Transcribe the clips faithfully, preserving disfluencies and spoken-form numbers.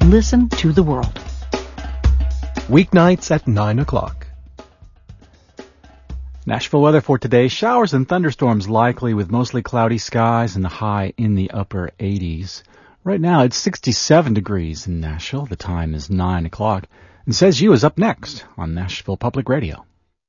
Listen to the world. Weeknights at nine o'clock. Nashville weather for today. Showers and thunderstorms likely with mostly cloudy skies and the high in the upper eighties. Right now it's sixty-seven degrees in Nashville. The time is nine o'clock. And Says You is up next on Nashville Public Radio.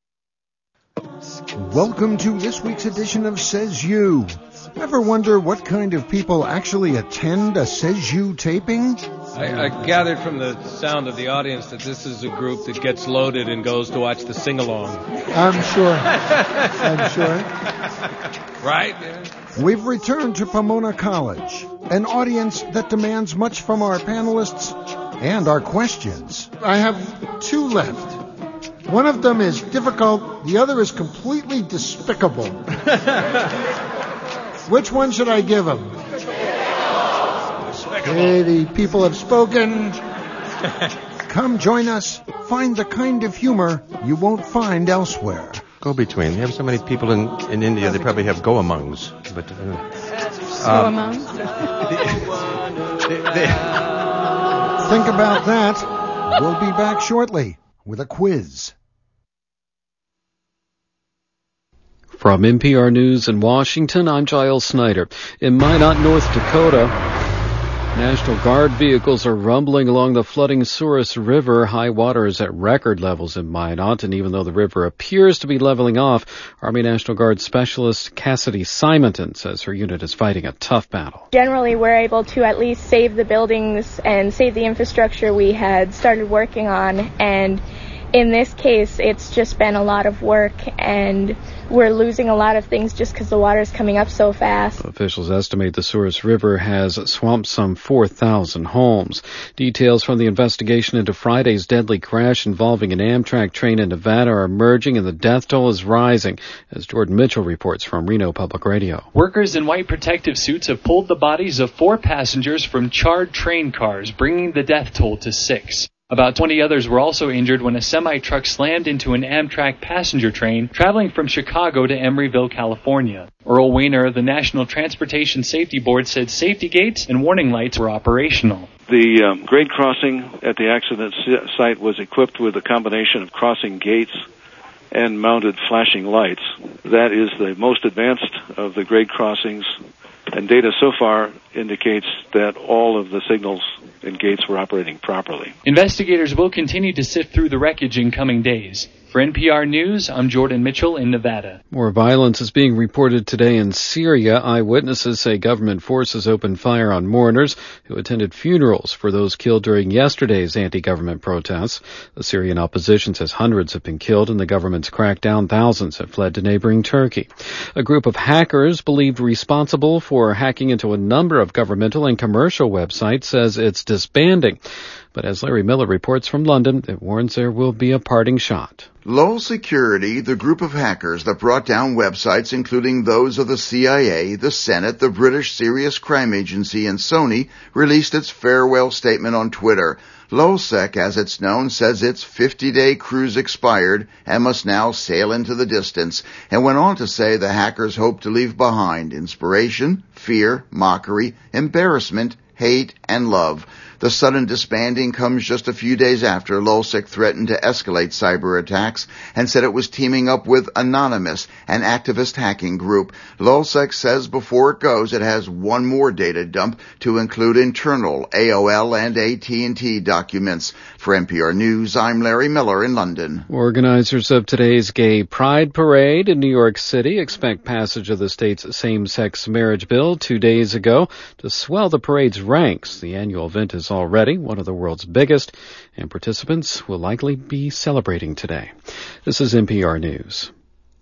Welcome to this week's edition of Says You. Ever wonder what kind of people actually attend a Says You taping? I, I gathered from the sound of the audience that this is a group that gets loaded and goes to watch the sing-along. I'm sure. I'm sure. Right? Yeah. We've returned to Pomona College, an audience that demands much from our panelists and our questions. I have two left. One of them is difficult, the other is completely despicable. Which one should I give them? Okay, the people have spoken. Come join us. Find the kind of humor you won't find elsewhere. Go between. You have so many people in, in India, they probably have go-amongs. But, uh, go-amongs? Think about that. We'll be back shortly with a quiz. From N P R News in Washington, I'm Giles Snyder. In Minot, North Dakota, National Guard vehicles are rumbling along the flooding Souris River. High water is at record levels in Minot, and even though the river appears to be leveling off, Army National Guard Specialist Cassidy Simonton says her unit is fighting a tough battle. Generally, we're able to at least save the buildings and save the infrastructure we had started working on, and in this case, it's just been a lot of work, and we're losing a lot of things just because the water is coming up so fast. Officials estimate the Souris River has swamped some four thousand homes. Details from the investigation into Friday's deadly crash involving an Amtrak train in Nevada are emerging, and the death toll is rising, as Jordan Mitchell reports from Reno Public Radio. Workers in white protective suits have pulled the bodies of four passengers from charred train cars, bringing the death toll to six. About twenty others were also injured when a semi-truck slammed into an Amtrak passenger train traveling from Chicago to Emeryville, California. Earl Weiner of the National Transportation Safety Board said safety gates and warning lights were operational. The um, grade crossing at the accident site was equipped with a combination of crossing gates and mounted flashing lights. That is the most advanced of the grade crossings, and data so far indicates that all of the signals and gates were operating properly. Investigators will continue to sift through the wreckage in coming days. For N P R News, I'm Jordan Mitchell in Nevada. More violence is being reported today in Syria. Eyewitnesses say government forces opened fire on mourners who attended funerals for those killed during yesterday's anti-government protests. The Syrian opposition says hundreds have been killed and the government's crackdown. Thousands have fled to neighboring Turkey. A group of hackers believed responsible for hacking into a number of governmental and commercial websites says it's disbanding. But as Larry Miller reports from London, it warns there will be a parting shot. Lowell Security, the group of hackers that brought down websites including those of the C I A, the Senate, the British Serious Crime Agency, and Sony, released its farewell statement on Twitter. LowSec, as it's known, says its fifty-day cruise expired and must now sail into the distance, and went on to say the hackers hope to leave behind inspiration, fear, mockery, embarrassment, hate, and love. The sudden disbanding comes just a few days after LulzSec threatened to escalate cyber attacks and said it was teaming up with Anonymous, an activist hacking group. LulzSec says before it goes, it has one more data dump to include internal A O L and A T and T documents. For N P R News, I'm Larry Miller in London. Organizers of today's Gay Pride Parade in New York City expect passage of the state's same-sex marriage bill two days ago to swell the parade's ranks. The annual event is already one of the world's biggest, and participants will likely be celebrating today. This is N P R News.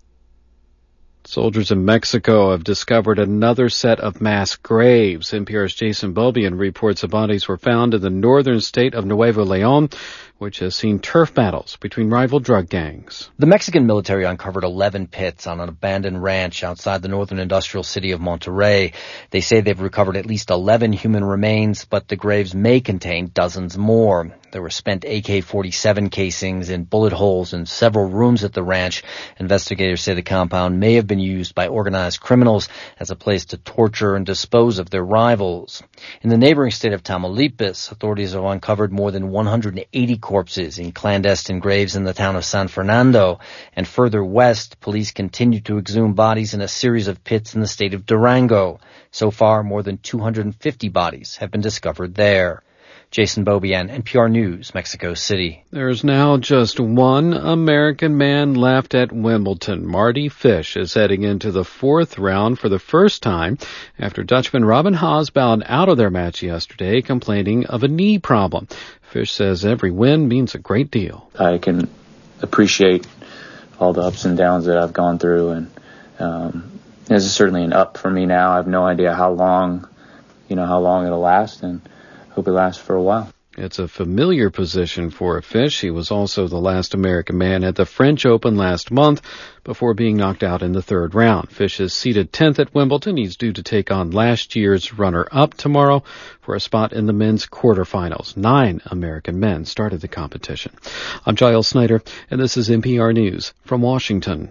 Soldiers in Mexico have discovered another set of mass graves. N P R's Jason Beaubien reports the bodies were found in the northern state of Nuevo Leon, which has seen turf battles between rival drug gangs. The Mexican military uncovered eleven pits on an abandoned ranch outside the northern industrial city of Monterrey. They say they've recovered at least eleven human remains, but the graves may contain dozens more. There were spent A K forty-seven casings in bullet holes in several rooms at the ranch. Investigators say the compound may have been used by organized criminals as a place to torture and dispose of their rivals. In the neighboring state of Tamaulipas, authorities have uncovered more than one hundred eighty corpses in clandestine graves in the town of San Fernando. And further west, police continue to exhume bodies in a series of pits in the state of Durango. So far, more than two hundred fifty bodies have been discovered there. Jason Beaubien, N P R News, Mexico City. There's now just one American man left at Wimbledon. Mardy Fish is heading into the fourth round for the first time after Dutchman Robin Haas bowed out of their match yesterday, complaining of a knee problem. Fish says every win means a great deal. I can appreciate all the ups and downs that I've gone through, and um, this is certainly an up for me now. I have no idea how long, you know, how long it'll last, and hope it lasts for a while. It's a familiar position for Fish. He was also the last American man at the French Open last month before being knocked out in the third round. Fish is seated tenth at Wimbledon. He's due to take on last year's runner-up tomorrow for a spot in the men's quarterfinals. Nine American men started the competition. I'm Giles Snyder, and this is N P R News from Washington.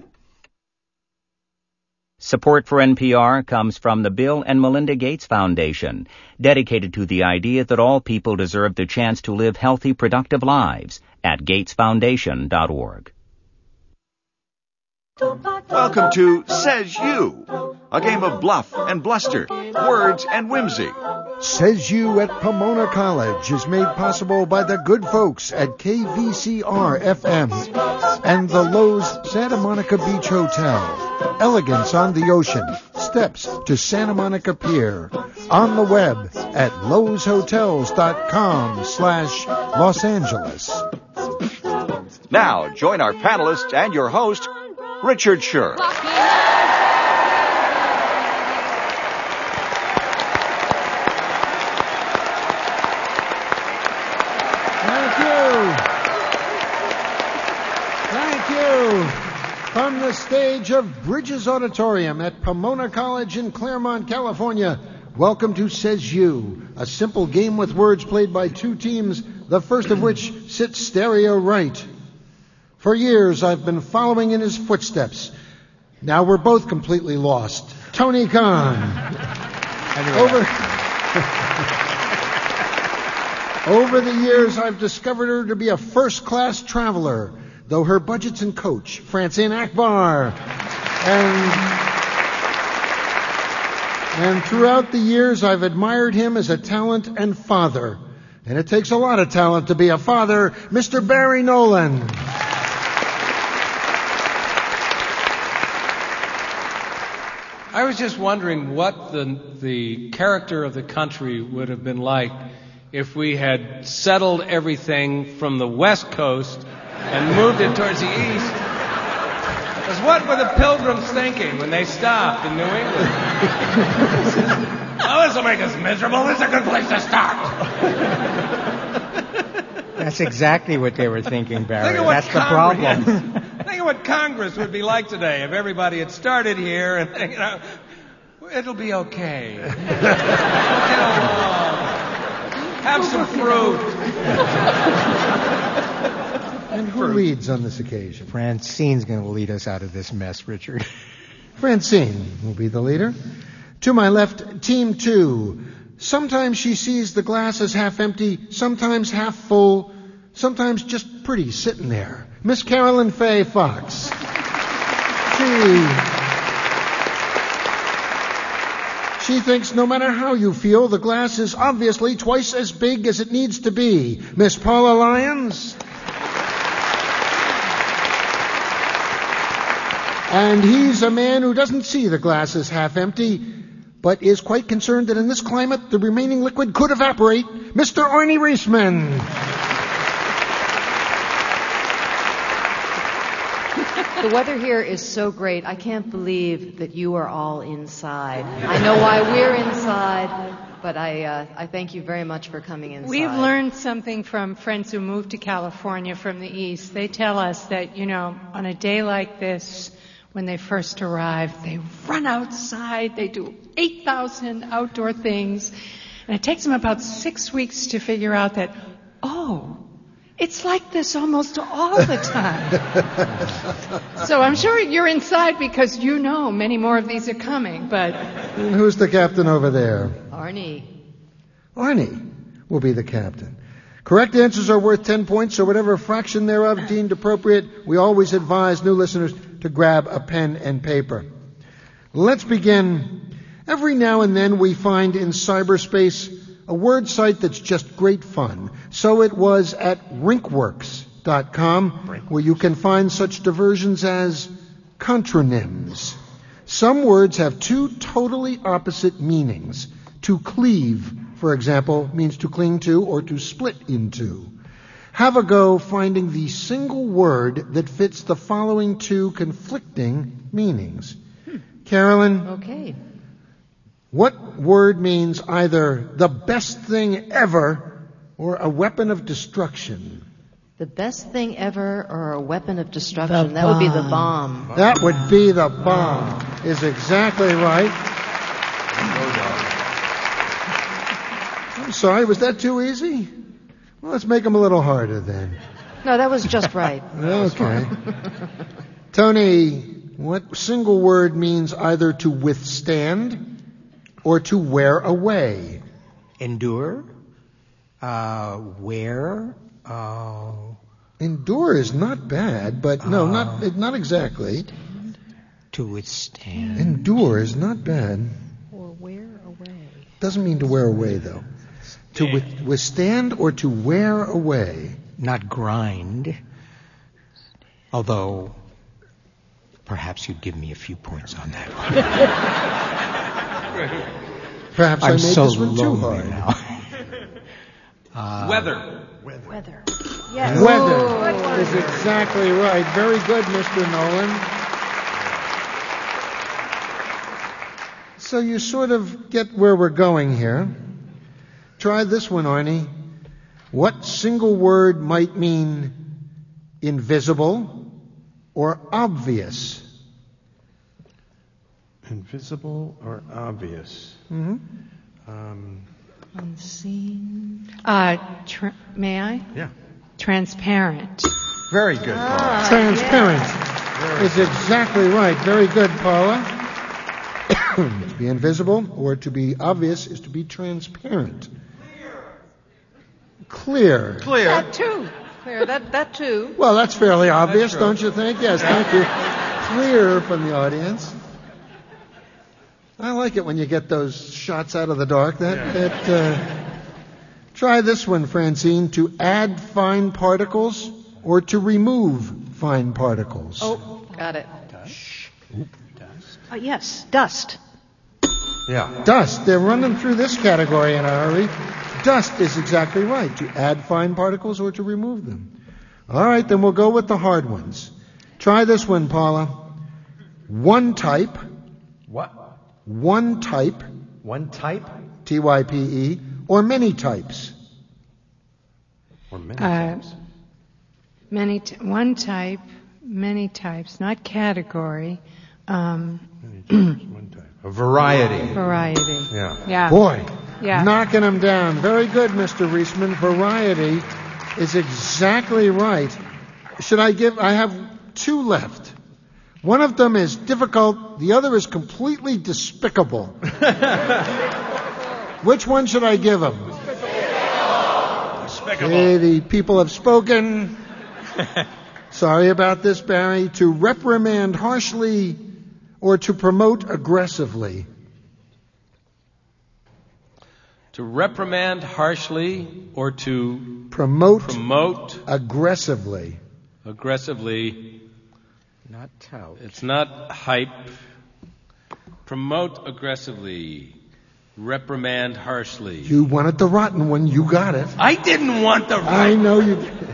Support for N P R comes from the Bill and Melinda Gates Foundation, dedicated to the idea that all people deserve the chance to live healthy, productive lives at gates foundation dot org. Welcome to Says You, a game of bluff and bluster, words and whimsy. Says You at Pomona College is made possible by the good folks at K V C R F M and the Lowe's Santa Monica Beach Hotel. Elegance on the ocean, steps to Santa Monica Pier. On the web at lowes hotels dot com slash Los Angeles. Now, join our panelists and your host, Richard Scher. Thank you. Thank you. From the stage of Bridges Auditorium at Pomona College in Claremont, California, welcome to Says You, a simple game with words played by two teams, the first of which sits stereo right. For years, I've been following in his footsteps. Now we're both completely lost. Tony Khan. Over, Over the years, I've discovered her to be a first-class traveler, though her budget's in coach, Francine Akbar. And, and throughout the years, I've admired him as a talent and father. And it takes a lot of talent to be a father, Mister Barry Nolan. I was just wondering what the the character of the country would have been like if we had settled everything from the West Coast and moved it towards the East. Because what were the Pilgrims thinking when they stopped in New England? Oh, this will make us miserable. This is a good place to start. That's exactly what they were thinking, Barry. Think of what That's the Congress, problem. yes. Think of what Congress would be like today if everybody had started here and, you know, it'll be okay. We'll get along. Have some fruit. And who leads on this occasion? Francine's going to lead us out of this mess, Richard. Francine will be the leader. To my left, team two. Sometimes she sees the glass as half empty, sometimes half full, sometimes just pretty sitting there. Miss Carolyn Faye Fox. She, she thinks no matter how you feel, the glass is obviously twice as big as it needs to be. Miss Paula Lyons. And he's a man who doesn't see the glass as half empty, but is quite concerned that in this climate, the remaining liquid could evaporate. Mister Arnie Reisman. The weather here is so great, I can't believe that you are all inside. I know why we're inside, but I uh, I thank you very much for coming inside. We've learned something from friends who moved to California from the East. They tell us that, you know, on a day like this, when they first arrive, they run outside, they do eight thousand outdoor things, and it takes them about six weeks to figure out that, oh, It's like this almost all the time. So I'm sure you're inside because you know many more of these are coming, but... And who's the captain over there? Arnie. Arnie will be the captain. Correct answers are worth ten points, so whatever fraction thereof deemed appropriate, we always advise new listeners to grab a pen and paper. Let's begin. Every now and then we find in cyberspace a word site that's just great fun. So it was at rinkworks dot com, where you can find such diversions as contronyms. Some words have two totally opposite meanings. To cleave, for example, means to cling to or to split into. Have a go finding the single word that fits the following two conflicting meanings. Hmm. Carolyn? Okay. What word means either the best thing ever or a weapon of destruction? The best thing ever or a weapon of destruction. That would be the bomb. That would be the bomb. Is exactly right. I'm sorry, was that too easy? Well, let's make them a little harder then. No, that was just right. Okay. Tony, what single word means either to withstand or to wear away? Endure. Uh, wear. Uh, Endure is not bad, but no, uh, not not exactly. To withstand. Endure is not bad. Or wear away. Doesn't mean to wear away, though. To with, withstand or to wear away. Not grind. Although, perhaps you'd give me a few points on that one. Perhaps I'm I made so this one too hard. Now. uh, Weather. Weather. Weather. Yes. Weather Ooh. is exactly right. Very good, Mister Nolan. So you sort of get where we're going here. Try this one, Arnie. What single word might mean invisible or obvious? Invisible or obvious? Mm-hmm. Um, Unseen. Uh, tra- may I? Yeah. Transparent. Very good, Paula. Ah, Transparent yes. is exactly right. Very good, Paula. To be invisible or to be obvious is to be transparent. Clear. Clear. That too. Clear. That that too. Well, that's fairly obvious, that's don't you think? Yes, thank you. Clear from the audience. I like it when you get those shots out of the dark. That yeah. that. Uh, try this one, Francine. To add fine particles or to remove fine particles. Oh, got it. Dust. Dust. Uh, yes, dust. Yeah. Dust. They're running through this category in a hurry. Dust is exactly right. To add fine particles or to remove them. All right, then we'll go with the hard ones. Try this one, Paula. One type. What? One type. One type? T Y P E. Or many types. Or many Uh, types. Many, t- one type, many types, not category. Um, Many types, one type. A variety. variety. Yeah. Yeah. Boy, Yeah. knocking them down. Very good, Mister Reisman. Variety is exactly right. Should I give, I have two left. One of them is difficult. The other is completely despicable. Which one should I give him? Despicable. Okay, the people have spoken. Sorry about this, Barry. To reprimand harshly or to promote aggressively? To reprimand harshly or to Promote, promote aggressively. aggressively. Not tout. It's not hype. Promote aggressively. Reprimand harshly. You wanted the rotten one. You got it. I didn't want the I right. know you did.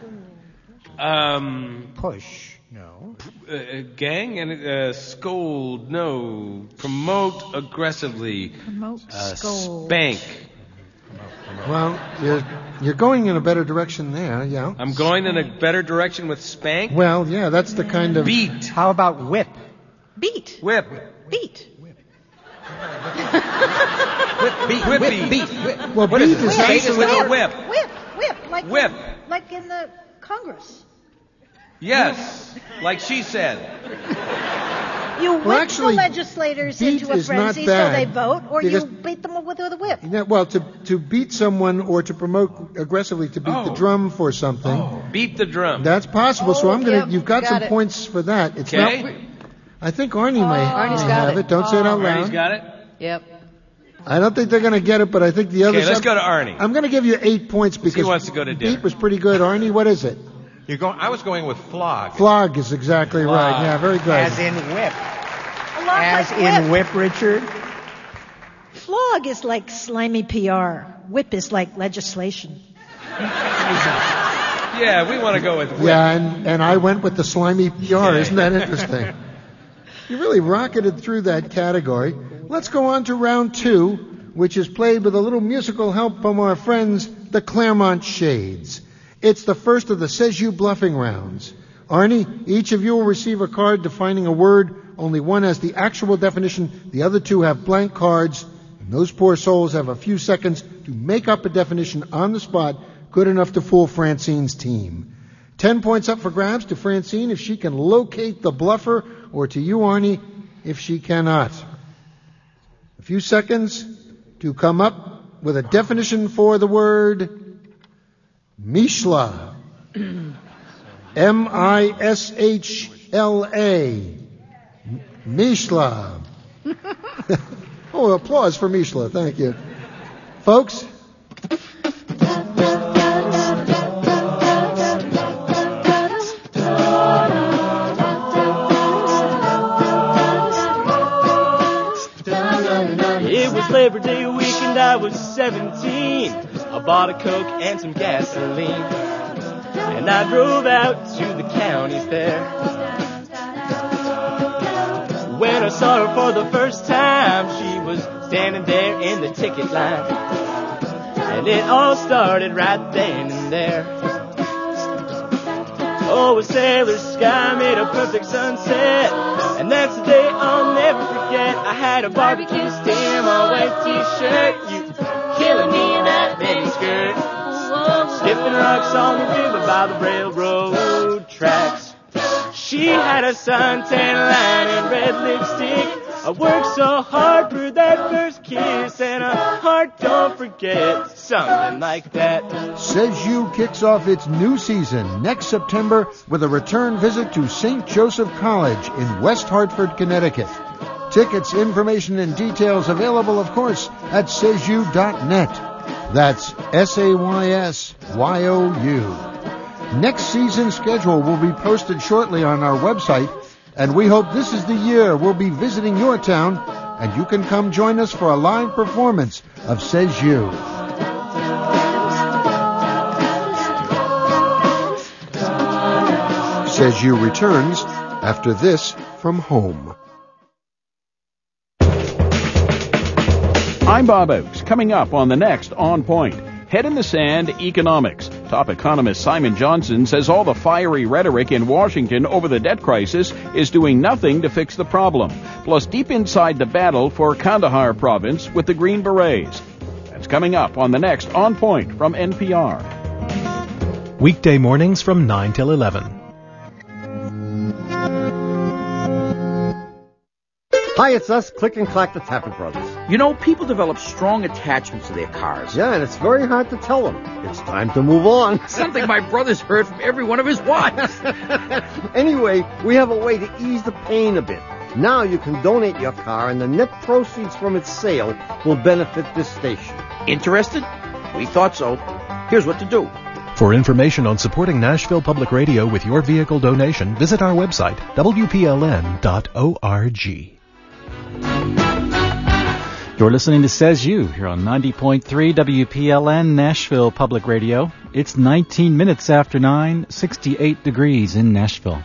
Um, Push. No. uh, gang and uh, scold. No. Promote aggressively. Promote, Uh, scold. spank. Well, you're you're going in a better direction there. Yeah. I'm going in a better direction with spank. Well, yeah, that's the kind of Beat. How about whip? Beat. Whip. Beat. Whip beat. Whip beat. well, What beat is it? is Beat is actually with a whip. Whip. Whip. Like Whip. In, like in the Congress. Yes, like she said. You whip Well, actually, the legislators beat into a is not frenzy so bad, they vote, or you because- beat them with a whip. Yeah, well, to, to beat someone or to promote aggressively to beat the Oh. drum for something, Oh. Beat the drum. that's possible. so I'm gonna. yep, you've got, got some it. points for that. It's Okay. not. I think Arnie may, Arnie's may got have it. it. Don't say it out Arnie's loud. got it. Yep. I don't think they're going to get it, but I think the Okay, others. let's I'm- go to Arnie. I'm going to give you eight points because He wants to go to dinner. beat was pretty good. Arnie, what is it? You're going. I was going with flog. Flog is exactly Flog. right. Yeah, very good. As in whip. A lot As like in whip. whip, Richard. Flog is like slimy P R. Whip is like legislation. Yeah, we want to go with whip. Yeah, and, and I went with the slimy P R. Isn't that interesting? You really rocketed through that category. Let's go on to round two, which is played with a little musical help from our friends, the Claremont Shades. It's the first of the Says You Bluffing rounds. Arnie, each of you will receive a card defining a word. Only one has the actual definition. The other two have blank cards. And those poor souls have a few seconds to make up a definition on the spot, good enough to fool Francine's team. Ten points up for grabs to Francine if she can locate the bluffer, or to you, Arnie, if she cannot. A few seconds to come up with a definition for the word Mishla. M I S H L A. Mishla. Oh, applause for Mishla. Thank you. Folks, It was Labor Day weekend, I was seventeen. I bought a Coke and some gasoline, and I drove out to the county fair. When I saw her for the first time, she was standing there in the ticket line, and it all started right then and there. Oh, a sailor sky made a perfect sunset, and that's the day I'll never forget. I had a barbecue steam, a white t-shirt, you killing me in that mini skirt, sniffing rocks on the river by the railroad tracks. She had a suntan line and red lipstick. I worked so hard for that first kiss, and a heart don't forget, something like that. Says You kicks off its new season next September with a return visit to Saint Joseph College in West Hartford, Connecticut. Tickets, information, and details available, of course, at says you dot net. That's S A Y S Y O U. Next season's schedule will be posted shortly on our website, and we hope this is the year we'll be visiting your town, and you can come join us for a live performance of Says You. Says You returns after this from home. I'm Bob Oakes. Coming up on the next On Point, Head in the Sand Economics. Top economist Simon Johnson says all the fiery rhetoric in Washington over the debt crisis is doing nothing to fix the problem. Plus, deep inside the battle for Kandahar province with the Green Berets. That's coming up on the next On Point from N P R. Weekday mornings from nine till eleven. Hi, it's us, Click and Clack, the Tappet Brothers. You know, people develop strong attachments to their cars. Yeah, and it's very hard to tell them. It's time to move on. Something my brother's heard from every one of his wives. Anyway, we have a way to ease the pain a bit. Now you can donate your car, and the net proceeds from its sale will benefit this station. Interested? We thought so. Here's what to do. For information on supporting Nashville Public Radio with your vehicle donation, visit our website, W P L N dot org. You're listening to Says You here on ninety point three W P L N Nashville Public Radio. It's nineteen minutes after nine, sixty-eight degrees in Nashville.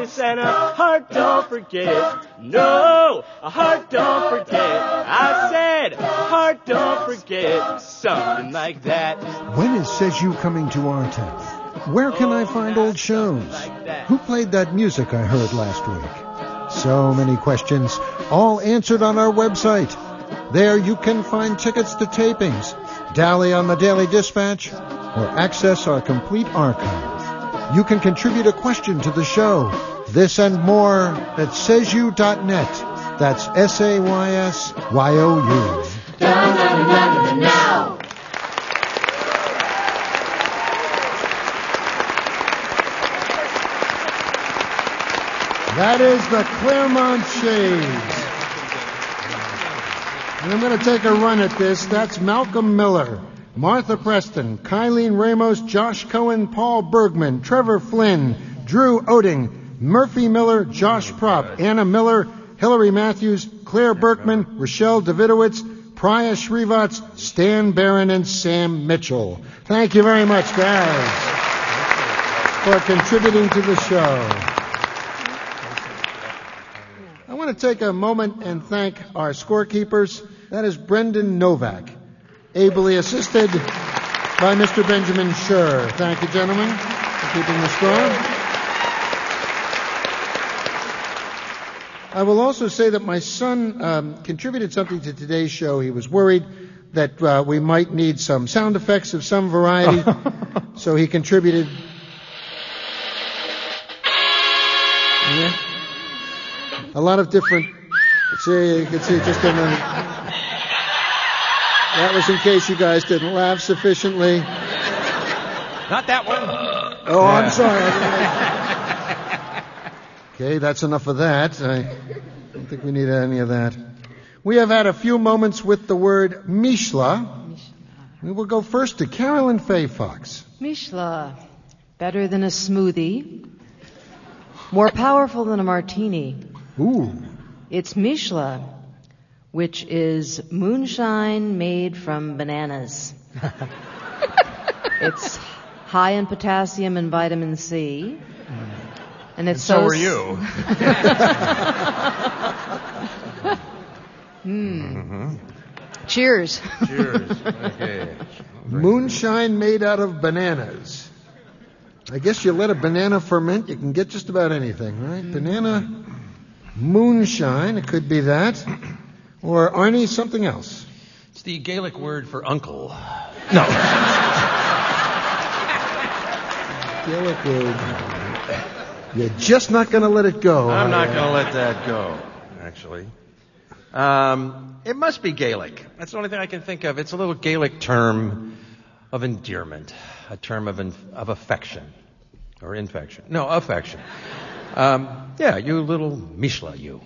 promise and a heart don't forget. No, a heart don't forget. I said, heart don't forget. Something like that. When is Says You coming to our town? Where can I find old shows? Who played that music I heard last week? So many questions, all answered on our website. There you can find tickets to tapings, dally on the Daily Dispatch, or access our complete archive. You can contribute a question to the show. This and more at says you dot net. That's S A Y S Y O U. Now. That is the Claremont Shades. And I'm going to take a run at this. That's Malcolm Miller, Martha Preston, Kylene Ramos, Josh Cohen, Paul Bergman, Trevor Flynn, Drew Oding, Murphy Miller, Josh Propp, Anna Miller, Hillary Matthews, Claire Berkman, Rochelle Davidowitz, Priya Srivats, Stan Barron, and Sam Mitchell. Thank you very much, guys, for contributing to the show. I want to take a moment and thank our scorekeepers. That is Brendan Novak, ably assisted by Mister Benjamin Scher. Thank you, gentlemen, for keeping the score. I will also say that my son um, contributed something to today's show. He was worried that uh, we might need some sound effects of some variety, so he contributed. Yeah. A lot of different. See, you can see just a minute. That was in case you guys didn't laugh sufficiently. Not that one. Oh, yeah. I'm sorry. Okay, that's enough of that. I don't think we need any of that. We have had a few moments with the word Mishla. We will go first to Carolyn Faye Fox. Mishla, better than a smoothie, more powerful than a martini. Ooh. It's Mishla, which is moonshine made from bananas. It's high in potassium and vitamin C. And it's and so so are you. mm. Mm-hmm. Cheers. Cheers. Okay. Moonshine made out of bananas. I guess you let a banana ferment, you can get just about anything, right? Banana moonshine, it could be that. Or, Arnie, something else. It's the Gaelic word for uncle. No. Gaelic word. You're just not going to let it go. I'm not going to let that go, actually. Um, it must be Gaelic. That's the only thing I can think of. It's a little Gaelic term of endearment, a term of inf- of affection, or infection. No, affection. Um, yeah, you little Mishla, you.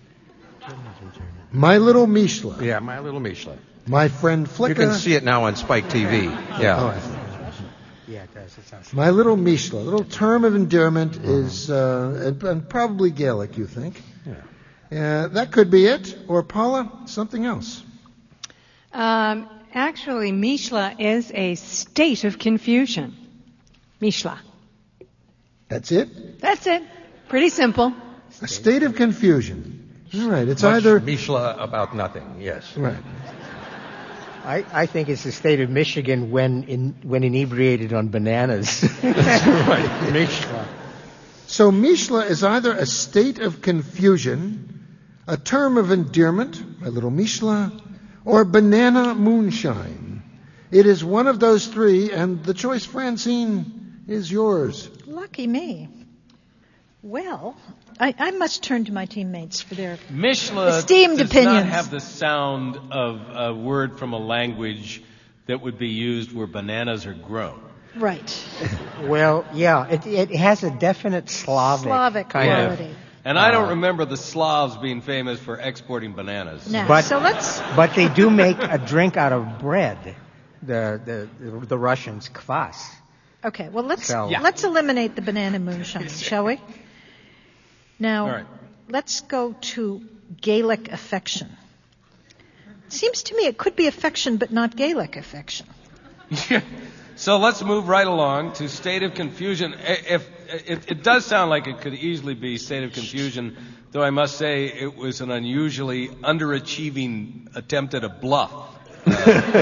My little Mishla. Yeah, my little Mishla. My friend Flicka. You can see it now on Spike T V. Yeah. Oh, I see. Yeah, it does. It sounds My little Mishla. A little term of endearment uh-huh. is uh, and, and probably Gaelic, you think. Yeah. Uh, that could be it. Or, Paula, something else. Um, actually, Mishla is a state of confusion. Mishla. That's it? That's it. Pretty simple. A state of confusion. All right. It's Much either Mishla about nothing. Yes. Right. I, I think it's the state of Michigan when in, when inebriated on bananas. That's right. Mishla. So Mishla is either a state of confusion, a term of endearment, my little Mishla, or banana moonshine. It is one of those three, and the choice, Francine, is yours. Lucky me. Well, I, I must turn to my teammates for their Mishla esteemed does opinions. not have the sound of a word from a language that would be used where bananas are grown. Right. Well, yeah, it, it has a definite Slavic, Slavic kind quality. of. And I don't remember the Slavs being famous for exporting bananas. No. But, so let's. But they do make a drink out of bread. The the the Russians, kvass. Okay. Well, let's So- yeah. let's eliminate the banana moonshine, shall we? Now, All right. let's go to Gaelic affection. Seems to me it could be affection, but not Gaelic affection. So let's move right along to state of confusion. If it, it does sound like it could easily be State of Confusion, though I must say it was an unusually underachieving attempt at a bluff uh,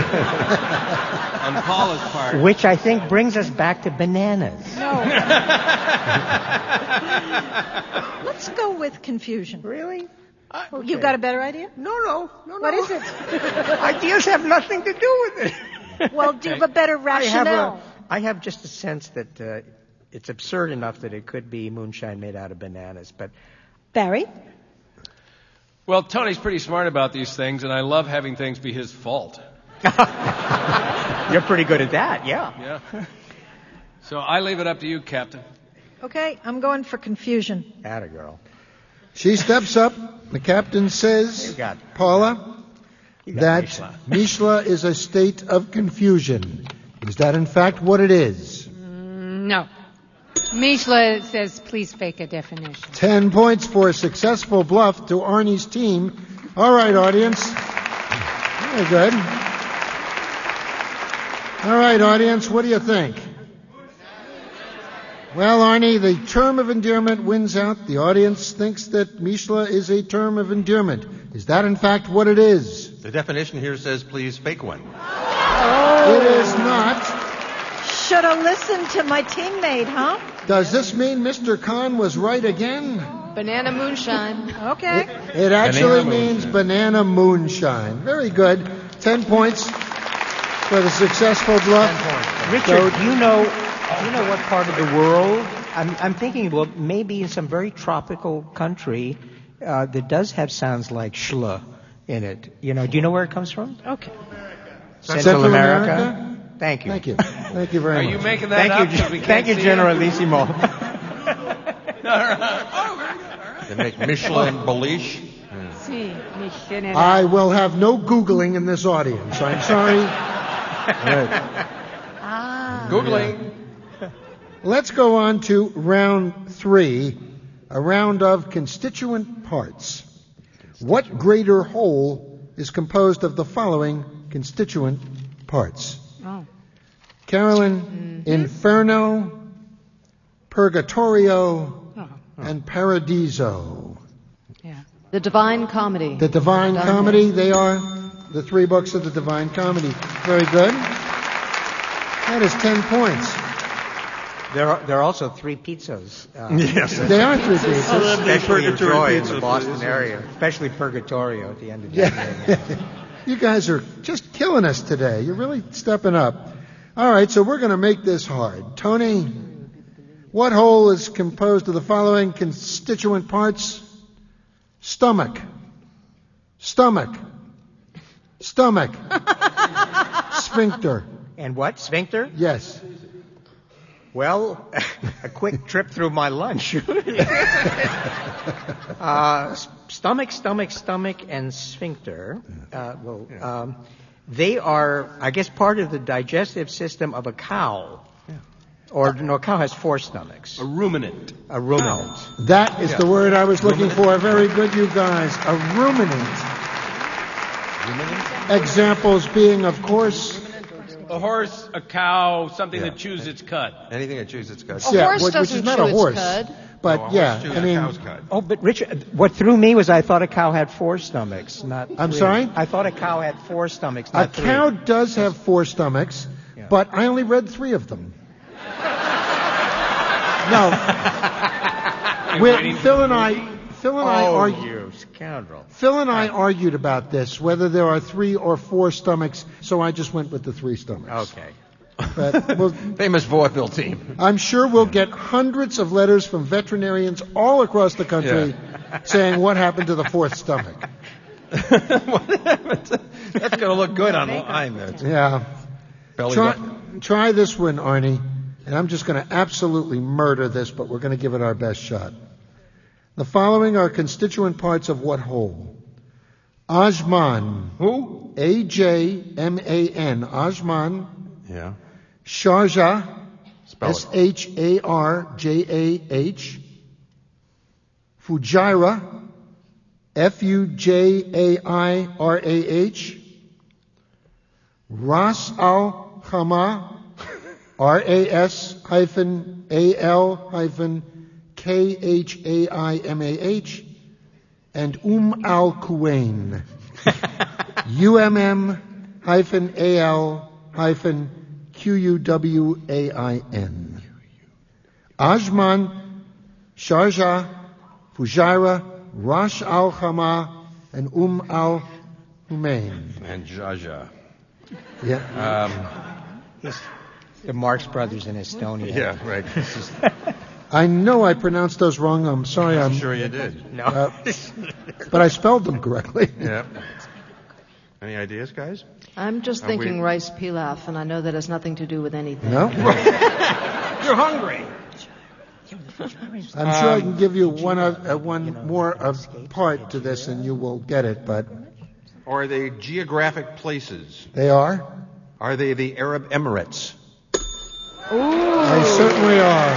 on Paula's part. Which I think brings us back to bananas. No. Let's go with confusion. Really? Uh, oh, okay. You got a better idea? No, no, no, What no. is it? Ideas have nothing to do with it. Well, do you have a better rationale? I have, a, I have just a sense that uh, it's absurd enough that it could be moonshine made out of bananas. But Barry? Well, Tony's pretty smart about these things, and I love having things be his fault. You're pretty good at that, yeah. Yeah. So I leave it up to you, Captain. Okay, I'm going for confusion. Atta girl. She steps up. The captain says, got, Paula, that Mishla. Mishla is a state of confusion. Is that in fact what it is? Mm, no. Mishla says, please fake a definition. Ten points for a successful bluff to Arnie's team. All right, audience. Very good. All right, audience, what do you think? Well, Arnie, the term of endearment wins out. The audience thinks that Mishla is a term of endearment. Is that in fact what it is? The definition here says, please fake one. Oh. It is not. Should have listened to my teammate, huh? Does this mean Mister Khan was right again? Banana moonshine. Okay. It, it actually Banana means moonshine. banana moonshine. Very good. Ten points for the successful bluff. Richard, So- do you know, do you know what part of the world? I'm, I'm thinking, well, maybe in some very tropical country uh, that does have sounds like shla in it. You know, do you know where it comes from? Okay. Central, Central America? America? Thank you. Thank you. Thank you very Are much. you making that Thank up? you, 'cause we thank can't you, see it? Generalissimo. They make Michelin Beliche. Sí, mi general. I will have no Googling in this audience. I'm sorry. Right. Ah. Googling. Let's go on to round three, a round of constituent parts. What greater whole is composed of the following constituent parts? Oh. Carolyn, Inferno, Purgatorio, Oh. and Paradiso. Yeah. The Divine Comedy. The Divine Done. Comedy, they are the three books of the Divine Comedy. Very good. That is ten points. There are, there are also three pizzas. Uh, Yes. They are three pieces. Especially in Purgatory Troy in pizza, the Boston please. area. Especially Purgatorio at the end of the Yeah. day. You guys are just killing us today. You're really stepping up. All right, so we're going to make this hard. Tony, what whole is composed of the following constituent parts? Stomach. Stomach. Stomach. Sphincter. And what? Sphincter? Yes. Well, a quick trip through my lunch. uh, s- stomach, stomach, stomach, and sphincter. Uh, well, um, they are, I guess, part of the digestive system of a cow. Or no, a cow has four stomachs. A ruminant. A ruminant. That is the word I was looking for. Very good, you guys. A ruminant. Examples being, of course, A horse, a cow, something that chews its cud. Anything that chews its cud. A yeah, horse which, which doesn't is not chew a its horse. cud. But No, a horse yeah, chews I a mean, cow's cud. Oh, but Richard, what threw me was I thought a cow had four stomachs, not I'm three. sorry? I thought a cow had four stomachs, a not three. cow does have four stomachs, but I only read three of them. No. We- Phil and I, Phil and I Oh, argued. you scoundrel. Phil and I argued about this, whether there are three or four stomachs, so I just went with the three stomachs. Okay. But we'll, Famous vaudeville team. I'm sure we'll get hundreds of letters from veterinarians all across the country saying what happened to the fourth stomach. That's going to look good online. That's Yeah. belly Try, button. try this one, Arnie. And I'm just going to absolutely murder this, but we're going to give it our best shot. The following are constituent parts of what whole? Ajman. Who? A J M A N. Ajman. Yeah. Sharjah. Spell S it. H A R J A H. Fujairah. F U J A I R A H. Ras al Khama. R A S hyphen A L hyphen K H A I M A H, and Um Al Kuwain. U M M hyphen A L hyphen Q U W A I N. Ajman, Sharjah, Fujairah, Rash Al Khama, and Um Al Humain. And Jaja. Yeah. Um, Yes. The Marx Brothers in Estonia. Yeah, right. I know I pronounced those wrong. I'm sorry. I'm I'm sure you did. No. Uh, but I spelled them correctly. Yeah. Any ideas, guys? I'm just Are thinking we- rice pilaf, and I know that has nothing to do with anything. No? You're hungry. I'm sure I can give you one of, uh, one more of part to this, and you will get it. But Or are they geographic places? they are. Are they the Arab Emirates? They certainly are.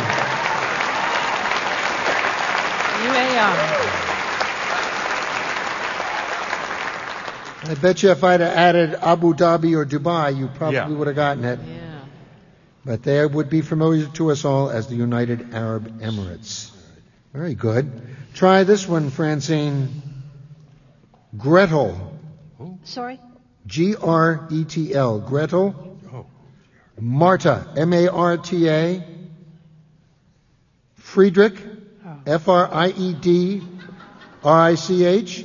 U A R. I bet you if I'd have added Abu Dhabi or Dubai, you probably Yeah. would have gotten it. Yeah. But they would be familiar to us all as the United Arab Emirates. Very good. Try this one, Francine. Gretel. Sorry? G R E T L. Gretel. Marta. M A R T A. Friedrich. F R I E D R I C H.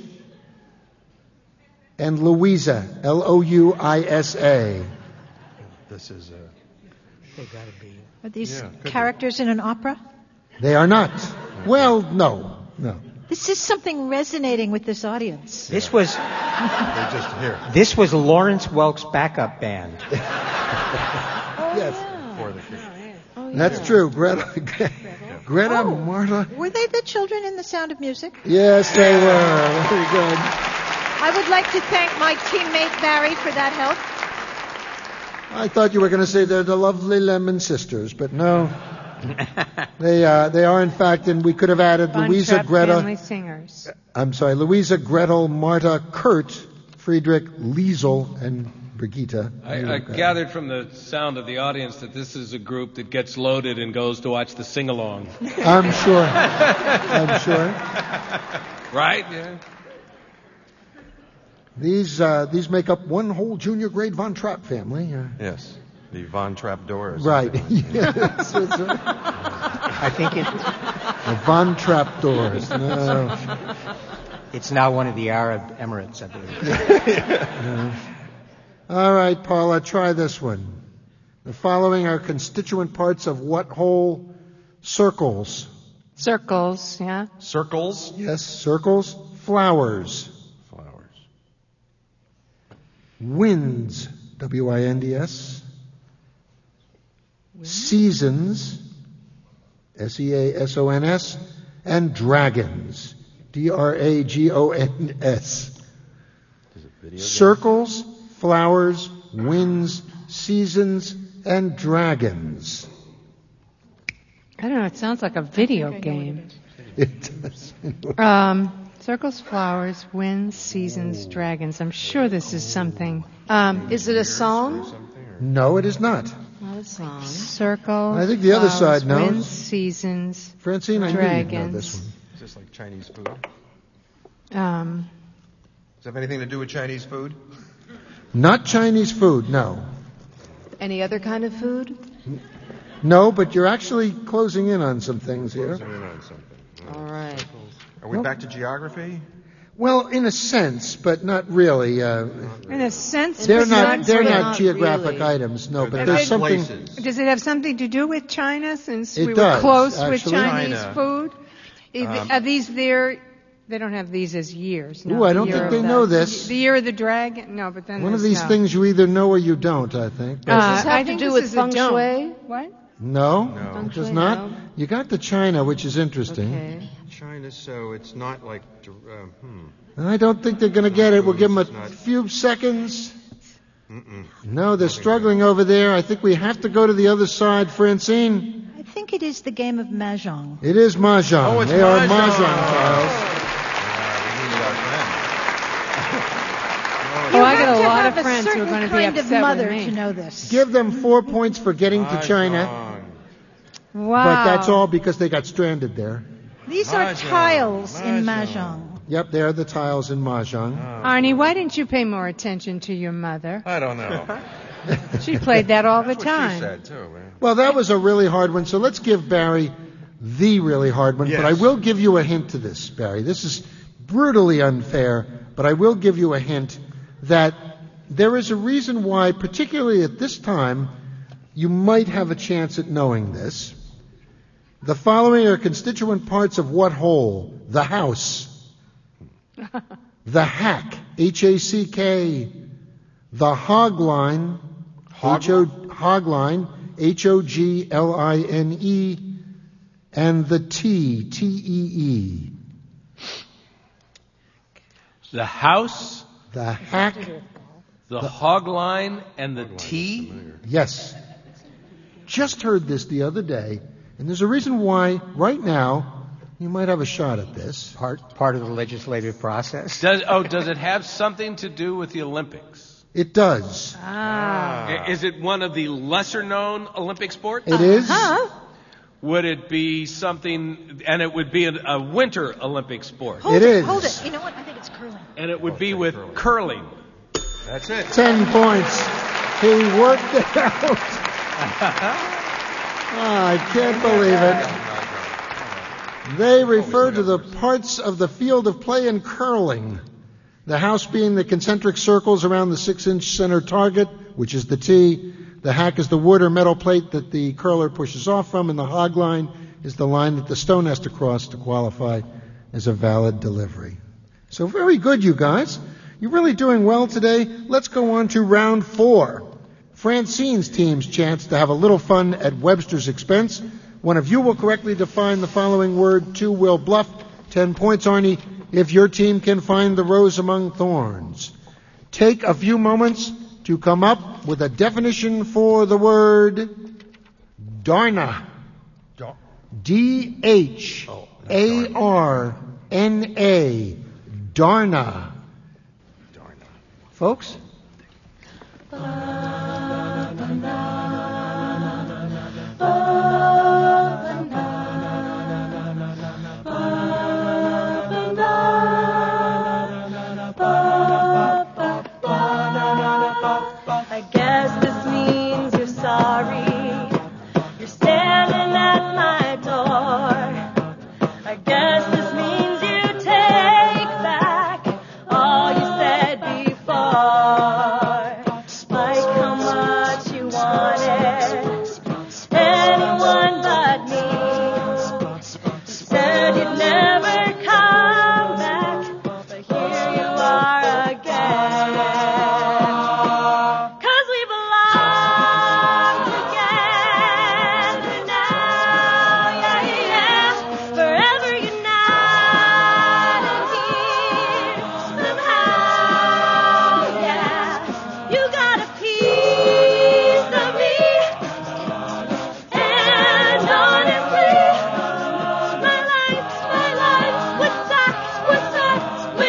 And Louisa. L O U I S A. This is a. They gotta be. Are these Yeah, could be. characters in an opera? They are not. Well, no. No. This is something resonating with this audience. This was They're just here. this was Lawrence Welk's backup band. Yes. For the That's true. Greta. Greta, Oh. Marta. Were they the children in The Sound of Music? Yes, they were. Very good. I would like to thank my teammate Barry for that help. I thought you were going to say they're the lovely Lemon Sisters, but no. they uh, they are, in fact, and we could have added Von Louisa, Trapp Greta. Family Singers. I'm sorry, Louisa, Gretel, Marta, Kurt, Friedrich, Liesel, and Brigitte. I, I gathered from the sound of the audience that this is a group that gets loaded and goes to watch the sing-along. I'm sure. I'm sure. Right? Yeah. These uh, these make up one whole junior grade Von Trapp family. Uh, Yes. The Von Trapp doors. right. Yes, that's right. I think it, The Von Trapp doors. No. it's now one of the Arab Emirates, I believe. No. All right, Paula, try this one. The following are constituent parts of what whole? Circles. Circles, yeah. Circles. Yes, circles. Flowers. Flowers. Winds. W I N D S. Seasons. S E A S O N S. And dragons. D R A G O N S. Circles, flowers, winds, seasons, and dragons. I don't know, it sounds like a video game. It does. Um, circles, flowers, winds, seasons, dragons. I'm sure this is something. Um, Is it a song? No, it is not. Not a song. Circles. I think the other flowers, side knows. Winds, seasons, Francine, I knew you'd know dragons. this one. Is this like Chinese food? Um, Does it have anything to do with Chinese food? Not Chinese food, no. Any other kind of food? No, but you're actually closing in on some things here. Closing in on something. All right. Are we back to geography? Well, in a sense, but not really. Uh, in a sense, they're but not. They're but not, not geographic really. items. No, but They're there's not something. places. Does it have something to do with China since It we does, were close with actually. Chinese China. food? Is- Um, are these their? They don't have these as years. No, Ooh, I the don't year think of they the- know this. The year of the dragon? No, but then One of there's these no. things you either know or you don't. I think. But Uh, Does this have I to think do this with is a feng dome. shui? What? no, No. it does Feng not. shui, no? You got the China, which is interesting. Okay. China, so it's not like. Uh, hmm. And I don't think they're going to get it. We'll give them a It's not- few seconds. Mm-mm. No, they're struggling over there. I think we have to go to the other side, Francine. I think it is the game of Mahjong. It is Mahjong. Oh, it's they are Mahjong. Mahjong, Charles. Yeah, we needed our friend. Oh, I got a lot lot of have a friends who are certain going to be kind of upset mother with me. to know this. Give them four points for getting to China. Wow. But that's all because they got stranded there. These are tiles in Mahjong. Yep, they're the tiles in Mahjong. Arnie, why didn't you pay more attention to your mother? I don't know. She played that all the That's what time. she said, too, man. Well, that was a really hard one, so let's give Barry the really hard one. Yes. But I will give you a hint to this, Barry. This is brutally unfair, but I will give you a hint that there is a reason why, particularly at this time, you might have a chance at knowing this. The following are constituent parts of what whole? The house. The hack, H A C K. The hog line, H O hog line, H O G L I N E, and the T, T E E. The house, the hack, the, the hog line, and the T? Yes. Just heard this the other day, and there's a reason why right now you might have a shot at this. Part part of the legislative process. Does, oh, does it have something to do with the Olympics? It does. Ah. Is it one of the lesser-known Olympic sports? It is. Uh-huh. Would it be something, and it would be a, a winter Olympic sport? Hold it, it is. Hold it. You know what? I think it's curling. And it would oh, be with curling. curling. That's it. Ten points. He worked it out. Oh, I can't believe it. They refer to the parts of the field of play in curling. The house being the concentric circles around the six-inch center target, which is the tee. The hack is the wood or metal plate that the curler pushes off from, and the hog line is the line that the stone has to cross to qualify as a valid delivery. So very good, you guys. You're really doing well today. Let's go on to round four. Francine's team's chance to have a little fun at Webster's expense. One of you will correctly define the following word. Two will bluff. Ten points, Arnie, if your team can find the rose among thorns. Take a few moments to come up with a definition for the word Darna. D H A R N A. Darna. Folks? I guess this means you're sorry. You're standing at my door. I guess this means you take back all you said before. Like how much you wanted anyone but me. Said you'd never come back, but here you are again. Cause we belong together now, yeah, yeah. Forever united here, somehow, yeah. You got a piece of me, and honestly, my life, my life would suck, would suck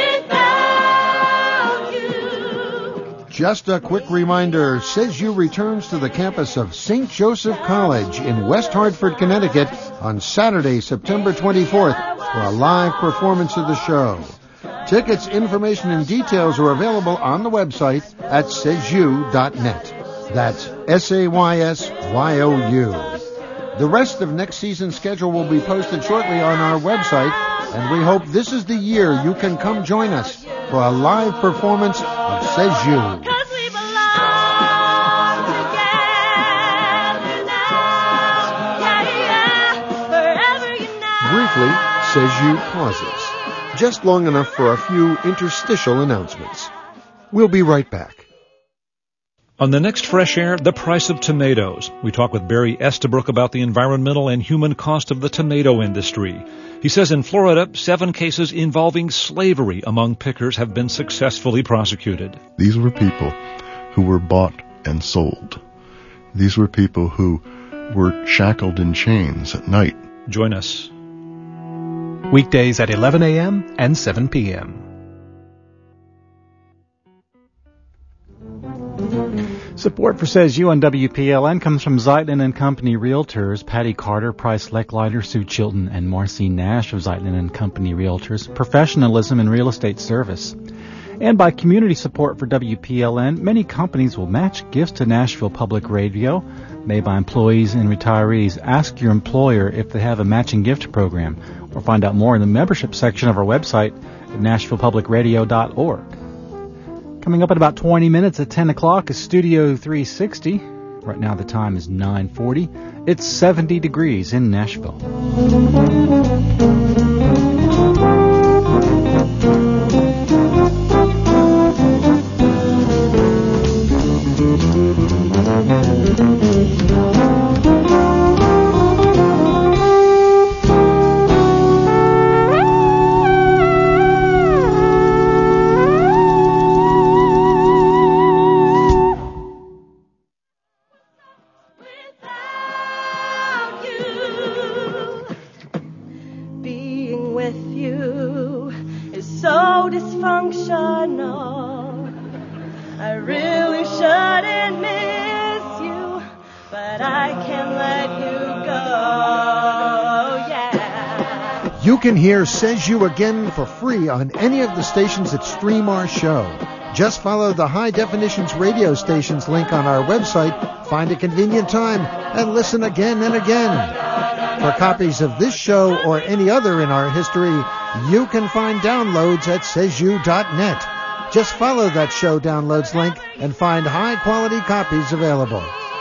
without you. Just a quick reminder, Says You returns to the campus of Saint Joseph College in West Hartford, Connecticut on Saturday, September twenty-fourth for a live performance of the show. Tickets, information, and details are available on the website at says you dot net. That's S A Y S Y O U. The rest of next season's schedule will be posted shortly on our website, and we hope this is the year you can come join us for a live performance of Says You. Cause we belong together now, yeah, yeah. Forever united. Briefly, Says You pauses, just long enough for a few interstitial announcements. We'll be right back. On the next Fresh Air, the price of tomatoes. We talk with Barry Estabrook about the environmental and human cost of the tomato industry. He says in Florida, seven cases involving slavery among pickers have been successfully prosecuted. These were people who were bought and sold. These were people who were shackled in chains at night. Join us. Weekdays at eleven a.m. and seven p.m. Support for Says You on W P L N comes from Zeitlin and Company Realtors, Patty Carter, Price Lechleiter, Sue Chilton, and Marcy Nash of Zeitlin and Company Realtors, professionalism in real estate service. And by community support for W P L N, many companies will match gifts to Nashville Public Radio made by employees and retirees. Ask your employer if they have a matching gift program, or find out more in the membership section of our website at nashville public radio dot org. Coming up in about twenty minutes at ten o'clock is Studio three sixty. Right now the time is nine forty. It's seventy degrees in Nashville. You can hear Says You again for free on any of the stations that stream our show. Just follow the High Definitions radio stations link on our website, find a convenient time, and listen again and again. For copies of this show or any other in our history, you can find downloads at says you dot net. Just follow that show downloads link and find high-quality copies available.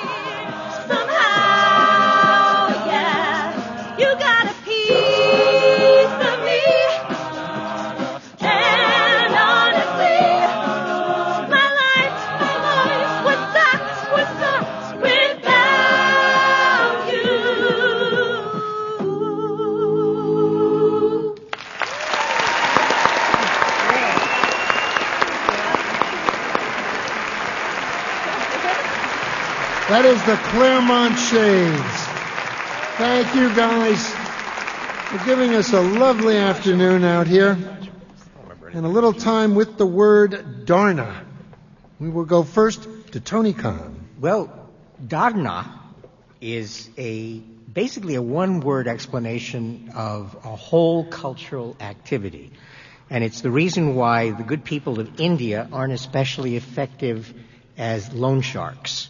That is the Claremont Shades. Thank you, guys, for giving us a lovely afternoon out here. And a little time with the word Darna. We will go first to Tony Khan. Well, Darna is a basically a one-word explanation of a whole cultural activity. And it's the reason why the good people of India aren't especially effective as loan sharks.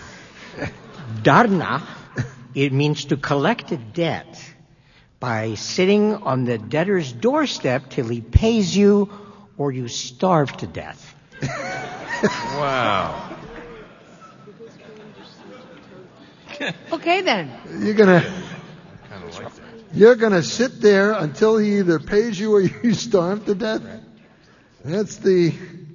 Darna, it means to collect a debt by sitting on the debtor's doorstep till he pays you or you starve to death. Wow. Okay, then. You're gonna, you're gonna sit there until he either pays you or you starve to death? That's the...